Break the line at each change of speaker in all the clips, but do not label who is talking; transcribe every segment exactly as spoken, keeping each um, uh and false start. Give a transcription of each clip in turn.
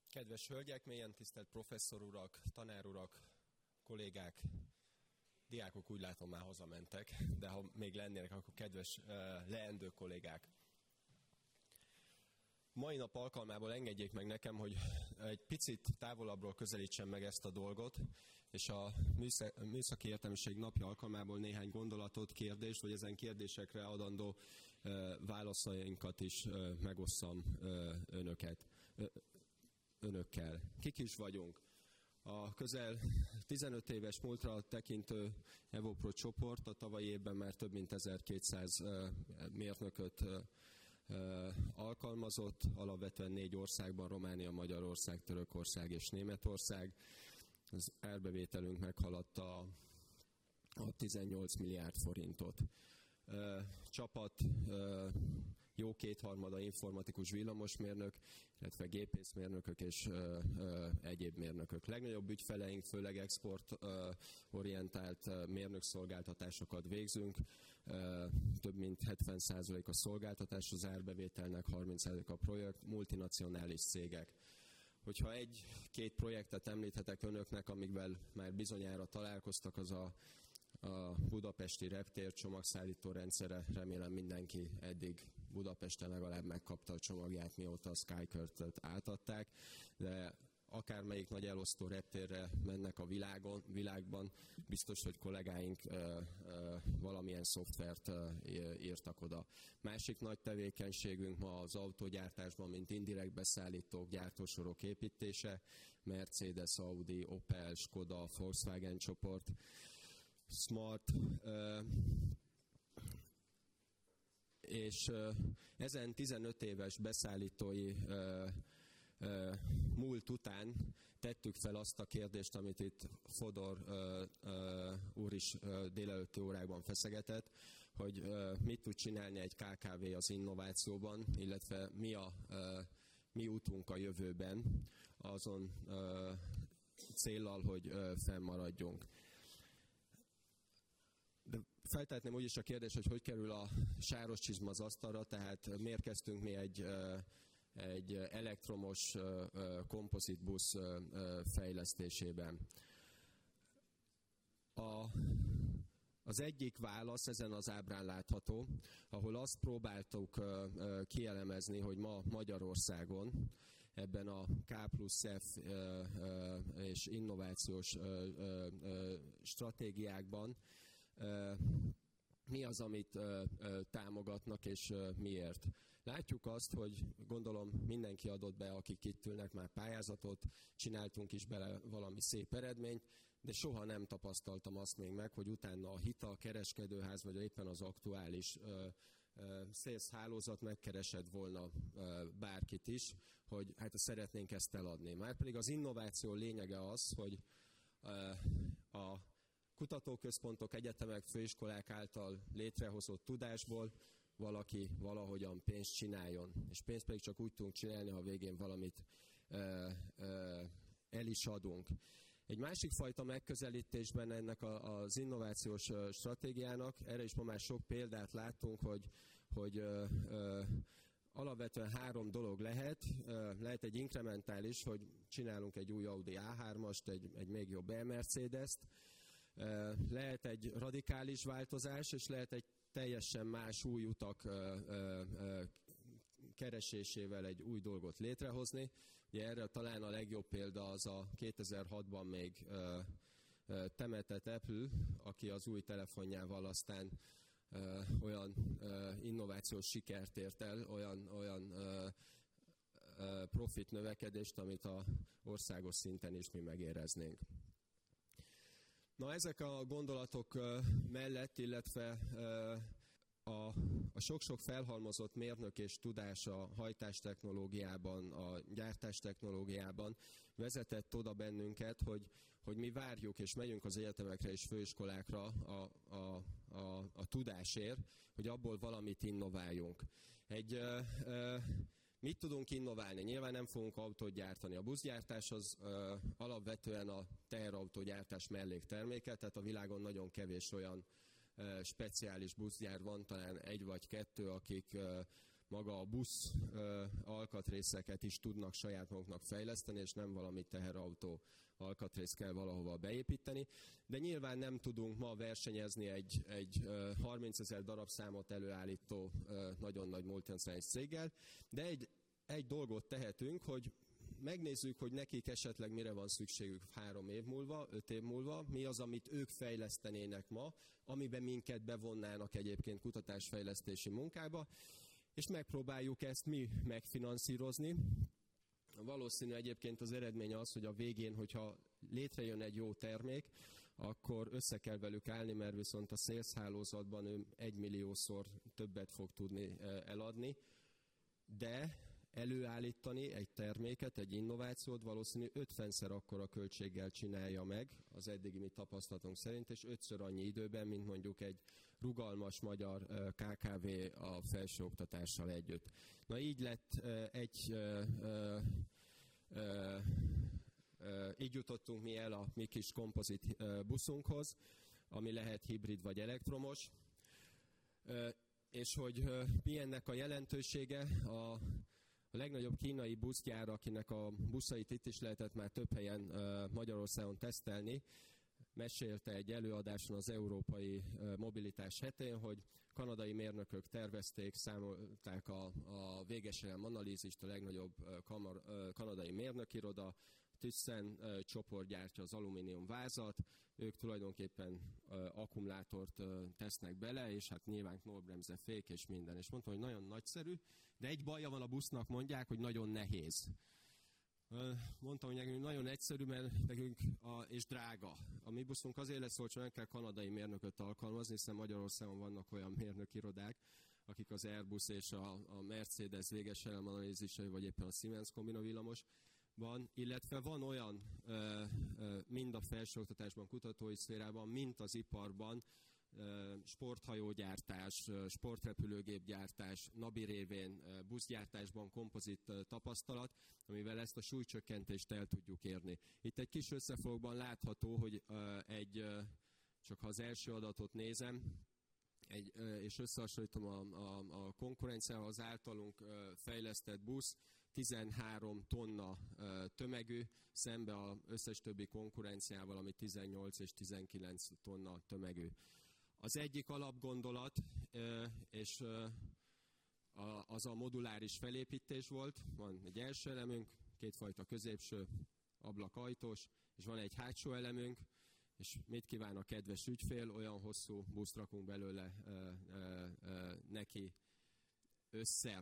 Kedves hölgyek, mélyen tisztelt professzorurak, tanárurak, kollégák, diákok úgy látom már hazamentek, de ha még lennének, akkor kedves uh, leendő kollégák. Mai nap alkalmából engedjék meg nekem, hogy egy picit távolabbról közelítsem meg ezt a dolgot, és a Műszaki Értelmiség napja alkalmából néhány gondolatot, kérdést, vagy ezen kérdésekre adandó uh, válaszainkat is uh, megosszam uh, önöket. Uh, önökkel. Kik is vagyunk? A közel tizenöt éves múltra tekintő Evopro csoport a tavalyi évben már több mint ezerkétszáz mérnököt alkalmazott, alapvetően négy országban, Románia, Magyarország, Törökország és Németország. Az árbevételünk meghaladta a tizennyolc milliárd forintot. Csapat jó kétharmada informatikus villamosmérnök, illetve gépészmérnökök és ö, ö, egyéb mérnökök. Legnagyobb ügyfeleink főleg exportorientált mérnökszolgáltatásokat végzünk. Ö, több mint hetven százalék a szolgáltatás, az árbevételnek harminc százalék a projekt, multinacionális cégek. Hogyha egy-két projektet említhetek önöknek, amikvel már bizonyára találkoztak, az a a budapesti reptér csomagszállító rendszere, remélem mindenki eddig Budapesten legalább megkapta a csomagját, mióta a SkyCurt-öt átadták, de akármelyik nagy elosztó reptérre mennek a világon, világban, biztos, hogy kollégáink ö, ö, valamilyen szoftvert ö, írtak oda. Másik nagy tevékenységünk ma az autógyártásban, mint indirekt beszállítók, gyártósorok építése, Mercedes, Audi, Opel, Skoda, Volkswagen csoport, Smart, uh, és uh, ezen tizenöt éves beszállítói uh, uh, múlt után tettük fel azt a kérdést, amit itt Fodor uh, uh, úr is uh, délelőtti órákban feszegetett, hogy uh, mit tud csinálni egy ká ká vé az innovációban, illetve mi a uh, mi útunk a jövőben azon uh, céllal, hogy uh, fennmaradjunk. De feltehetném úgyis a kérdés, hogy hogy kerül a sáros csizma az asztalra, tehát miért kezdtünk mi egy, egy elektromos kompozitbusz fejlesztésében. A, az egyik válasz ezen az ábrán látható, ahol azt próbáltuk kielemezni, hogy ma Magyarországon ebben a K plusz F és innovációs stratégiákban mi az, amit támogatnak, és miért. Látjuk azt, hogy gondolom mindenki adott be, akik itt ülnek, már pályázatot, csináltunk is bele valami szép eredményt, de soha nem tapasztaltam azt még meg, hogy utána a hitel, kereskedőház, vagy éppen az aktuális sales hálózat megkeresett volna bárkit is, hogy hát szeretnénk ezt eladni. Márpedig az innováció lényege az, hogy a kutatóközpontok, egyetemek, főiskolák által létrehozott tudásból valaki valahogyan pénzt csináljon. És pénzt pedig csak úgy tudunk csinálni, ha végén valamit ö, ö, el is adunk. Egy másik fajta megközelítésben ennek a, az innovációs stratégiának, erre is ma már sok példát láttunk, hogy, hogy ö, ö, alapvetően három dolog lehet. Lehet egy inkrementális, hogy csinálunk egy új Audi á hármast, egy, egy még jobb E-Mercedes-t, lehet egy radikális változás, és lehet egy teljesen más új utak keresésével egy új dolgot létrehozni. Ugye erre talán a legjobb példa az a kétezer-hatban még temetett Apple, aki az új telefonjával aztán olyan innovációs sikert ért el, olyan, olyan profit növekedést, amit az országos szinten is mi megéreznénk. Na, ezek a gondolatok mellett, illetve a, a sok-sok felhalmozott mérnök és tudás a hajtástechnológiában, a gyártástechnológiában vezetett oda bennünket, hogy, hogy mi várjuk és megyünk az egyetemekre és főiskolákra a, a, a, a tudásért, hogy abból valamit innováljunk. Egy... Ö, ö, Mit tudunk innoválni? Nyilván nem fogunk autót gyártani. A buszgyártás az ö, alapvetően a teherautógyártás mellékterméke, tehát a világon nagyon kevés olyan ö, speciális buszgyár van, talán egy vagy kettő, akik ö, maga a busz alkatrészeket is tudnak saját maguknak fejleszteni, és nem valami teherautó alkatrészt kell valahova beépíteni. De nyilván nem tudunk ma versenyezni egy, egy harmincezer darabszámot előállító nagyon nagy multinacionális céggel, de egy, egy dolgot tehetünk, hogy megnézzük, hogy nekik esetleg mire van szükségük három év múlva, öt év múlva, mi az, amit ők fejlesztenének ma, amiben minket bevonnának egyébként kutatásfejlesztési munkába, és megpróbáljuk ezt mi megfinanszírozni. Valószínű egyébként az eredmény az, hogy a végén, hogyha létrejön egy jó termék, akkor össze kell velük állni, mert viszont a sales hálózatban ő egymilliószor többet fog tudni eladni, de előállítani egy terméket, egy innovációt valószínű ötvenszer akkora költséggel csinálja meg az eddigi mi tapasztalatunk szerint, és ötször annyi időben, mint mondjuk egy rugalmas magyar ká ká vé a felsőoktatással együtt. Na így lett egy, így jutottunk mi el a mi kis kompozit buszunkhoz, ami lehet hibrid vagy elektromos, és hogy mi ennek a jelentősége, a A legnagyobb kínai buszgyár, akinek a buszait itt is lehetett már több helyen Magyarországon tesztelni, mesélte egy előadáson az Európai Mobilitás hetén, hogy kanadai mérnökök tervezték, számolták a, a végeselem analízist, a legnagyobb kamar, kanadai mérnökiroda, Thyssen csoport gyártja az alumínium vázat, ők tulajdonképpen akkumulátort tesznek bele, és hát nyilván knollbremse fék és minden. És mondtam, hogy nagyon nagyszerű, de egy baja van a busznak, mondják, hogy nagyon nehéz. Mondtam, hogy nekünk nagyon egyszerű, mert nekünk a, és drága. A mi buszunk azért lesz olcsó, nem kell kanadai mérnököt alkalmazni, hiszen Magyarországon vannak olyan mérnökirodák, akik az Airbus és a, a Mercedes végeselem analízisai, vagy éppen a Siemens kombinavillamos van, illetve van olyan, mind a felsőoktatásban, kutatói szférában, mint az iparban, sporthajógyártás, sportrepülőgépgyártás, NABI révén buszgyártásban kompozit tapasztalat, amivel ezt a súlycsökkentést el tudjuk érni. Itt egy kis összefoglalóban látható, hogy egy, csak ha az első adatot nézem, egy, és összehasonlítom a, a, a konkurenciával, az általunk fejlesztett busz tizenhárom tonna tömegű, szembe az összes többi konkurenciával, ami tizennyolc és tizenkilenc tonna tömegű. Az egyik alapgondolat, és az a moduláris felépítés volt, van egy első elemünk, kétfajta középső ablakajtós, és van egy hátsó elemünk, és mit kíván a kedves ügyfél, olyan hosszú buszt rakunk belőle neki össze.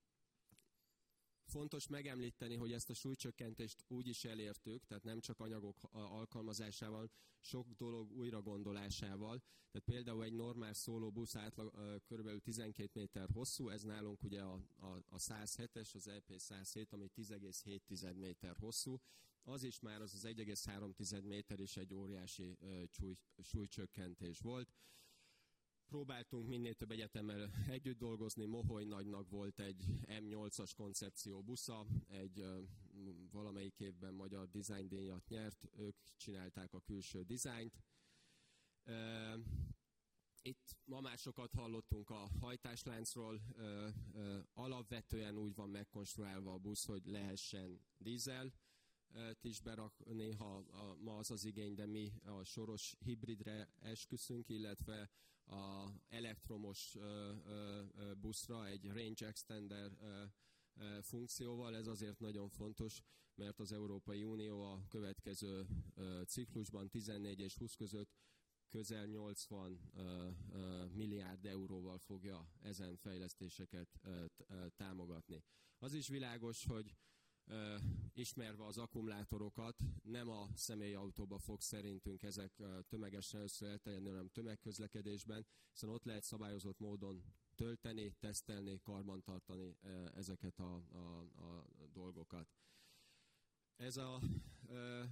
Fontos megemlíteni, hogy ezt a súlycsökkentést úgy is elértük, tehát nem csak anyagok alkalmazásával, sok dolog újragondolásával. Tehát például egy normál szólóbusz átlag kb. tizenkét méter hosszú, ez nálunk ugye a, a, a száz hetes, az E P száz hét, ami tíz egész hét méter hosszú. Az is már az az egy egész három méter is egy óriási uh, súly, súlycsökkentés volt. Próbáltunk minél több egyetemmel együtt dolgozni, Moholy Nagynak volt egy M nyolcas koncepció busza, egy uh, valamelyik évben magyar design díjat nyert, ők csinálták a külső dizájnt. Uh, itt ma már sokat hallottunk a hajtásláncról, uh, uh, alapvetően úgy van megkonstruálva a busz, hogy lehessen dízel is berakni, ha a, ma az az igény, de mi a soros hibridre esküszünk, illetve a elektromos ö, ö, buszra egy range extender ö, ö, funkcióval. Ez azért nagyon fontos, mert az Európai Unió a következő ö, ciklusban tizennégy és húsz között közel nyolcvan ö, ö, milliárd euróval fogja ezen fejlesztéseket ö, ö, támogatni. Az is világos, hogy Uh, ismerve az akkumulátorokat, nem a személyautóba fog szerintünk ezek uh, tömegesen először elterjedni, hanem tömegközlekedésben, hiszen ott lehet szabályozott módon tölteni, tesztelni, karbantartani uh, ezeket a, a, a dolgokat. Ez a uh,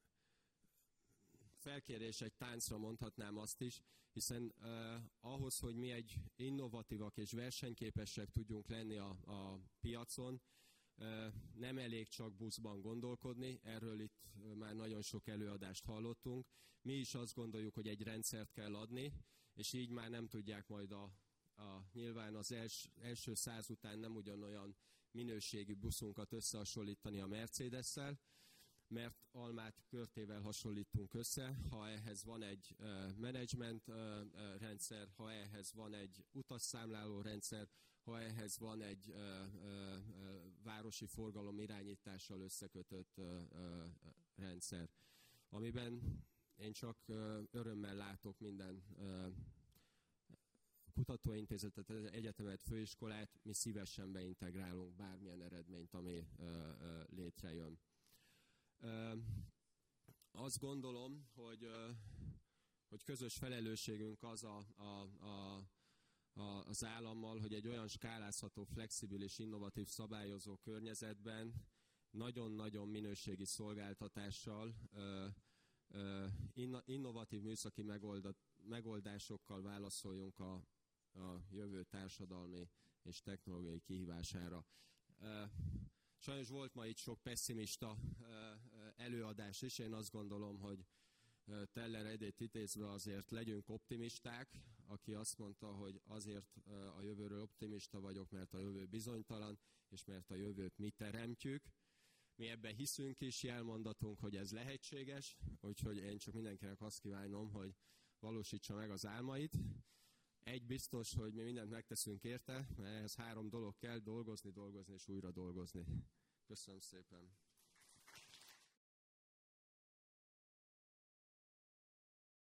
felkérés egy táncra, mondhatnám azt is, hiszen uh, ahhoz, hogy mi egy innovatívak és versenyképesek tudjunk lenni a, a piacon, nem elég csak buszban gondolkodni, erről itt már nagyon sok előadást hallottunk. Mi is azt gondoljuk, hogy egy rendszert kell adni, és így már nem tudják majd a a, nyilván az els, első száz után nem ugyanolyan minőségű buszunkat összehasonlítani a Mercedes-szel, mert almát körtével hasonlítunk össze, ha ehhez van egy uh, menedzsment uh, uh, rendszer, ha ehhez van egy utasszámláló rendszer, ha ehhez van egy uh, uh, uh, városi forgalom irányítással összekötött uh, uh, rendszer, amiben én csak uh, örömmel látok minden uh, kutatóintézetet, egyetemet, főiskolát, mi szívesen beintegrálunk bármilyen eredményt, ami uh, uh, létrejön. Uh, azt gondolom, hogy, uh, hogy közös felelősségünk az a, a, a, a, az állammal, hogy egy olyan skálázható, flexibilis, innovatív szabályozó környezetben nagyon-nagyon minőségi szolgáltatással, uh, uh, inno, innovatív műszaki megoldat, megoldásokkal válaszoljunk a, a jövő társadalmi és technológiai kihívására. Uh, Sajnos volt ma itt sok pesszimista előadás is. Én azt gondolom, hogy Teller Edét idézve azért legyünk optimisták, aki azt mondta, hogy azért a jövőről optimista vagyok, mert a jövő bizonytalan, és mert a jövőt mi teremtjük. Mi ebben hiszünk is, jelmondatunk, hogy ez lehetséges, úgyhogy én csak mindenkinek azt kívánom, hogy valósítsa meg az álmait. Egy biztos, hogy mi mindent megteszünk érte, mert ehhez három dolog kell: dolgozni, dolgozni és újra dolgozni. Köszönöm szépen!